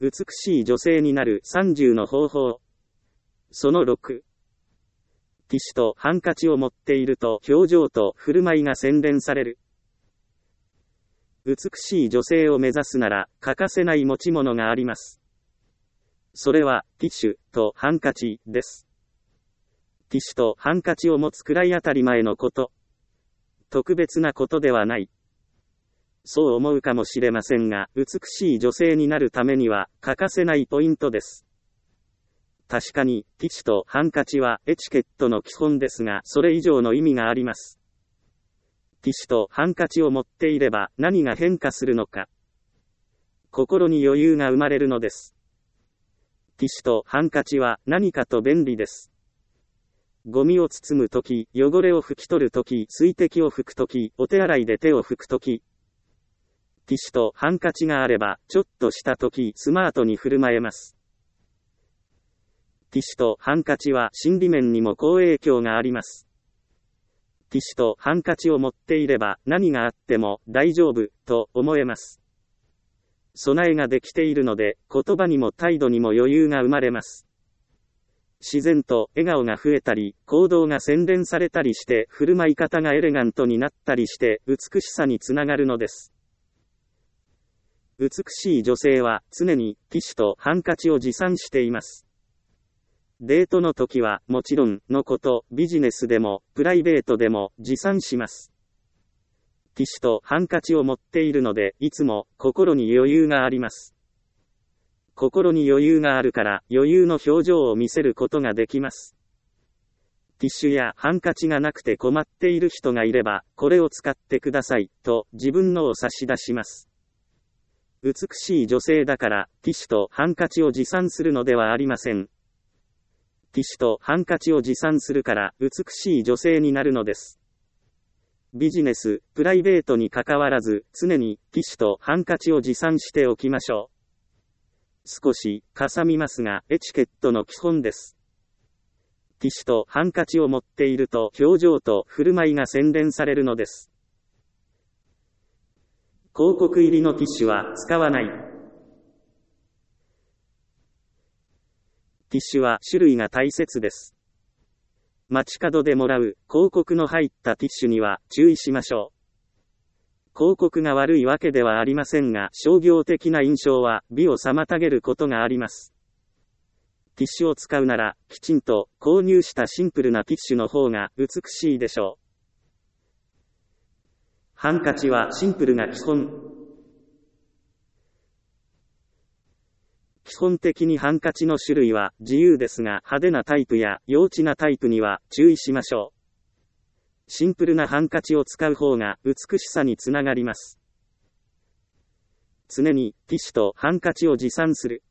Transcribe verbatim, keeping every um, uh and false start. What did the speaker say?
美しい女性になるさんじゅうの方法。そのろく。ティッシュとハンカチを持っていると表情と振る舞いが洗練される。美しい女性を目指すなら欠かせない持ち物があります。それはティッシュとハンカチです。ティッシュとハンカチを持つくらい当たり前のこと。特別なことではない。そう思うかもしれませんが、美しい女性になるためには欠かせないポイントです。確かに、ティッシュとハンカチはエチケットの基本ですが、それ以上の意味があります。ティッシュとハンカチを持っていれば何が変化するのか。心に余裕が生まれるのです。ティッシュとハンカチは何かと便利です。ゴミを包むとき、汚れを拭き取るとき、水滴を拭くとき、お手洗いで手を拭くとき。ティッシュとハンカチがあれば、ちょっとしたとき、スマートに振る舞えます。ティッシュとハンカチは心理面にも好影響があります。ティッシュとハンカチを持っていれば何があっても大丈夫と思えます。備えができているので言葉にも態度にも余裕が生まれます。自然と笑顔が増えたり、行動が洗練されたりして振る舞い方がエレガントになったりして美しさにつながるのです。美しい女性は常にティッシュとハンカチを持参しています。デートの時はもちろんのこと、ビジネスでもプライベートでも持参します。ティッシュとハンカチを持っているので、いつも心に余裕があります。心に余裕があるから余裕の表情を見せることができます。ティッシュやハンカチがなくて困っている人がいれば、これを使ってくださいと自分のを差し出します。美しい女性だからティッシュとハンカチを持参するのではありません。ティッシュとハンカチを持参するから美しい女性になるのです。ビジネス、プライベートに関わらず常にティッシュとハンカチを持参しておきましょう。少しかさみますがエチケットの基本です。ティッシュとハンカチを持っていると表情と振る舞いが洗練されるのです。広告入りのティッシュは使わない。ティッシュは種類が大切です。街角でもらう広告の入ったティッシュには注意しましょう。広告が悪いわけではありませんが、商業的な印象は美を妨げることがあります。ティッシュを使うなら、きちんと購入したシンプルなティッシュの方が美しいでしょう。ハンカチはシンプルが基本。基本的にハンカチの種類は自由ですが、派手なタイプや幼稚なタイプには注意しましょう。シンプルなハンカチを使う方が美しさにつながります。常にティッシュとハンカチを持参する。